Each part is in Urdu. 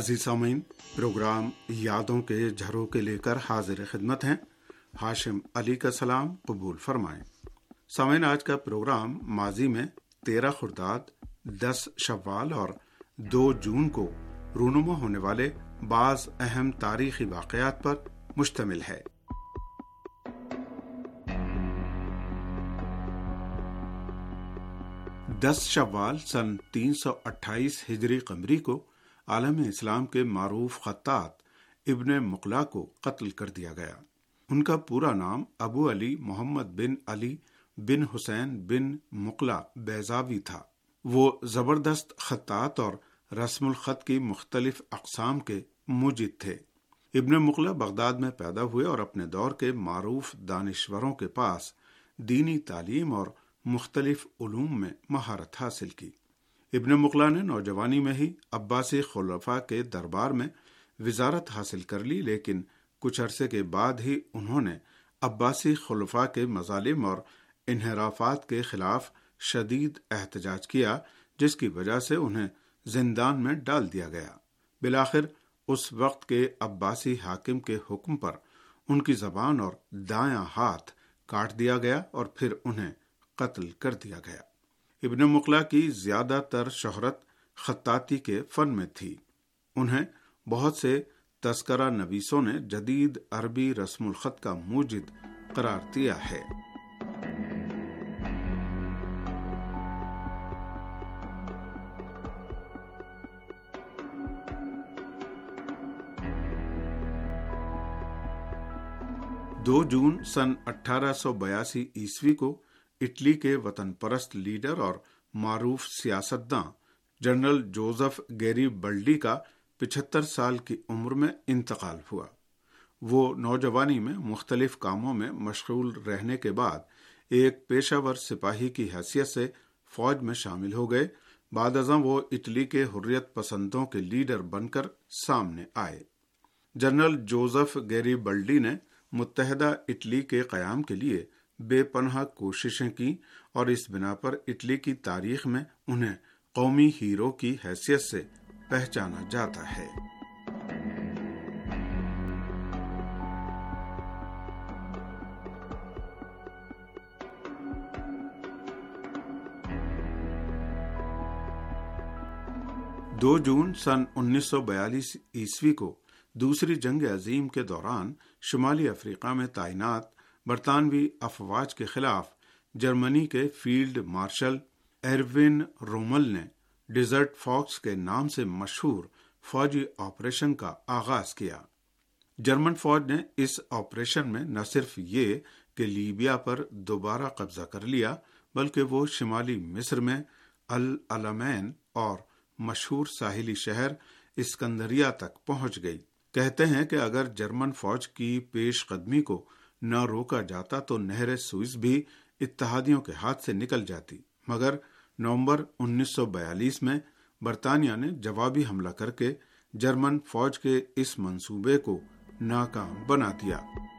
عزیز سامعین، پروگرام یادوں کے جھروکے لے کر حاضر خدمت ہیں۔ ہاشم علی کا سلام قبول فرمائیں۔ سامعین، آج کا پروگرام ماضی میں 13 خرداد، 10 شوال اور 2 جون کو رونما ہونے والے بعض اہم تاریخی واقعات پر مشتمل ہے۔ دس شوال سن 328 ہجری قمری کو عالم اسلام کے معروف خطاط ابن مقلا کو قتل کر دیا گیا۔ ان کا پورا نام ابو علی محمد بن علی بن حسین بن مقلا بیضاوی تھا۔ وہ زبردست خطاط اور رسم الخط کی مختلف اقسام کے موجد تھے۔ ابن مقلا بغداد میں پیدا ہوئے اور اپنے دور کے معروف دانشوروں کے پاس دینی تعلیم اور مختلف علوم میں مہارت حاصل کی۔ ابن مقلا نے نوجوانی میں ہی عباسی خلفاء کے دربار میں وزارت حاصل کر لی، لیکن کچھ عرصے کے بعد ہی انہوں نے عباسی خلفاء کے مظالم اور انحرافات کے خلاف شدید احتجاج کیا، جس کی وجہ سے انہیں زندان میں ڈال دیا گیا۔ بالآخر اس وقت کے عباسی حاکم کے حکم پر ان کی زبان اور دایاں ہاتھ کاٹ دیا گیا اور پھر انہیں قتل کر دیا گیا۔ ابن مقلا کی زیادہ تر شہرت خطاطی کے فن میں تھی۔ انہیں بہت سے تذکرہ نویسوں نے جدید عربی رسم الخط کا موجد قرار دیا ہے۔ دو جون سن 1882 عیسوی کو اٹلی کے وطن پرست لیڈر اور معروف سیاستداں جنرل جوزف گیری بلڈی کا 75 سال کی عمر میں انتقال ہوا۔ وہ نوجوانی میں مختلف کاموں میں مشغول رہنے کے بعد ایک پیشہ ور سپاہی کی حیثیت سے فوج میں شامل ہو گئے۔ بعد ازاں وہ اٹلی کے حریت پسندوں کے لیڈر بن کر سامنے آئے۔ جنرل جوزف گیری بلڈی نے متحدہ اٹلی کے قیام کے لیے بے پناہ کوششیں کی اور اس بنا پر اٹلی کی تاریخ میں انہیں قومی ہیرو کی حیثیت سے پہچانا جاتا ہے۔ دو جون سن 1942 عیسوی کو دوسری جنگ عظیم کے دوران شمالی افریقہ میں تعینات برطانوی افواج کے خلاف جرمنی کے فیلڈ مارشل ایروین رومل نے ڈیزرٹ فاکس کے نام سے مشہور فوجی آپریشن کا آغاز کیا۔ جرمن فوج نے اس آپریشن میں نہ صرف یہ کہ لیبیا پر دوبارہ قبضہ کر لیا، بلکہ وہ شمالی مصر میں العلمین اور مشہور ساحلی شہر اسکندریہ تک پہنچ گئی۔ کہتے ہیں کہ اگر جرمن فوج کی پیش قدمی کو نہ روکا جاتا تو نہر سوئس بھی اتحادیوں کے ہاتھ سے نکل جاتی، مگر نومبر 1942 میں برطانیہ نے جوابی حملہ کر کے جرمن فوج کے اس منصوبے کو ناکام بنا دیا۔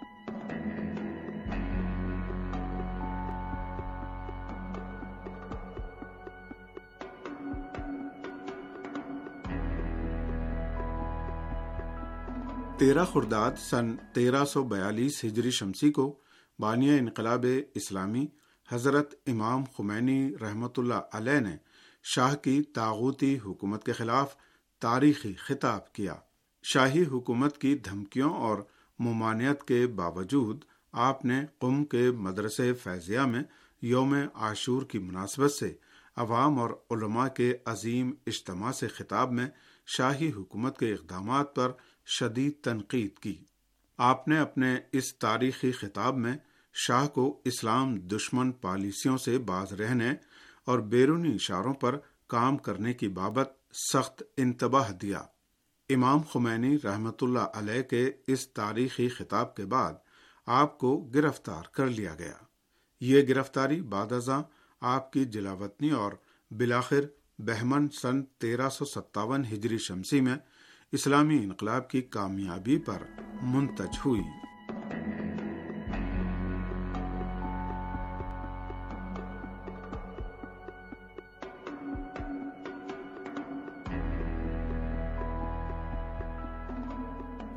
تیرہ خرداد سن 1342 ہجری شمسی کو بانیہ انقلاب اسلامی حضرت امام خمینی رحمۃ اللہ علیہ نے شاہ کی طاغوتی حکومت کے خلاف تاریخی خطاب کیا۔ شاہی حکومت کی دھمکیوں اور ممانعت کے باوجود آپ نے قم کے مدرسے فیضیہ میں یوم عاشور کی مناسبت سے عوام اور علماء کے عظیم اجتماع سے خطاب میں شاہی حکومت کے اقدامات پر شدید تنقید کی۔ آپ نے اپنے اس تاریخی خطاب میں شاہ کو اسلام دشمن پالیسیوں سے باز رہنے اور بیرونی اشاروں پر کام کرنے کی بابت سخت انتباہ دیا۔ امام خمینی رحمۃ اللہ علیہ کے اس تاریخی خطاب کے بعد آپ کو گرفتار کر لیا گیا۔ یہ گرفتاری بعد ازاں آپ کی جلاوطنی اور بالآخر بہمن سن 1357 ہجری شمسی میں اسلامی انقلاب کی کامیابی پر منتج ہوئی۔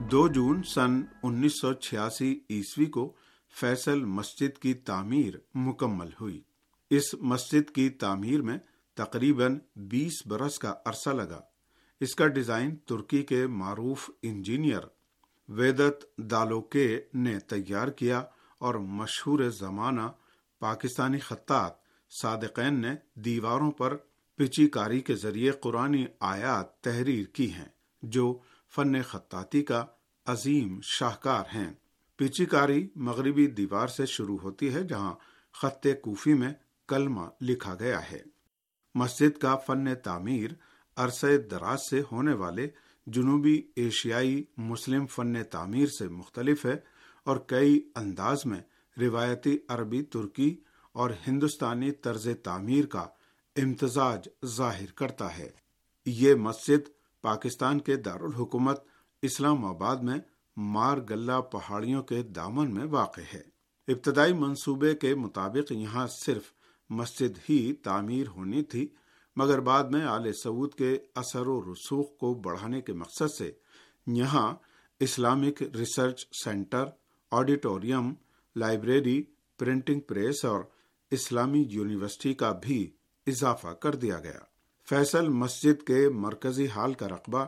2 जून सन 1986 ईस्वी को फैसल मस्जिद की तामीर मुकम्मल हुई। इस मस्जिद की तामीर में तकरीबन 20 बरस का अरसा लगा। इसका डिजाइन तुर्की के मारूफ इंजीनियर वेदत दालोके ने तैयार किया और मशहूर जमाना पाकिस्तानी खत्तात सादिकैन ने दीवारों पर पिचीकारी के जरिए कुरानी आयात तहरीर की हैं, जो फन खत्ताती का अजीम शाहकार हैं। पिचीकारी मगरिबी दीवार से शुरू होती है, जहां खत्ते कूफी में कलमा लिखा गया है। मस्जिद का फन तामीर अरसे दराज से होने वाले जुनूबी एशियाई मुस्लिम फन तामीर से मुख्तलिफ है और कई अंदाज में रिवायती अरबी, तुर्की और हिंदुस्तानी तर्ज तामीर का इम्तजाज जाहिर करता है। ये मस्जिद पाकिस्तान के दारुल हुकूमत इस्लामाबाद में मार गल्ला पहाड़ियों के दामन में वाक़ है। इब्तदाई मंसूबे के मुताबिक यहाँ सिर्फ मस्जिद ही तामीर होनी थी, मगर बाद में आले सऊद के असर व रसूख को बढ़ाने के मकसद से यहाँ Islamic research centre, auditorium, library, printing press और इस्लामी यूनिवर्सिटी का भी इजाफा कर दिया गया। फैसल मस्जिद के मरकजी हाल का रकबा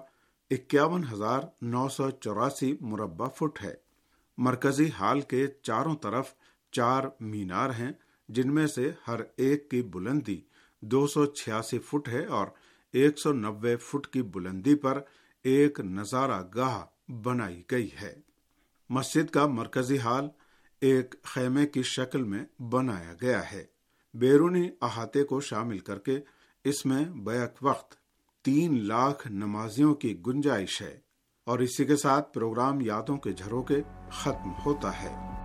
51,984 मुरब्बा फुट है। मरकजी हाल के चारों तरफ 4 मीनार हैं, जिनमें से हर एक की बुलंदी 286 फुट है और 190 फुट की बुलंदी पर एक नजारा गाह बनाई गई है। मस्जिद का मरकजी हाल एक खेमे की शक्ल में बनाया गया है। बैरूनी अहाते को शामिल करके इसमें बैक वक्त 3 लाख नमाजियों की गुंजाइश है और इसी के साथ प्रोग्राम यादों के झरोके खत्म होता है।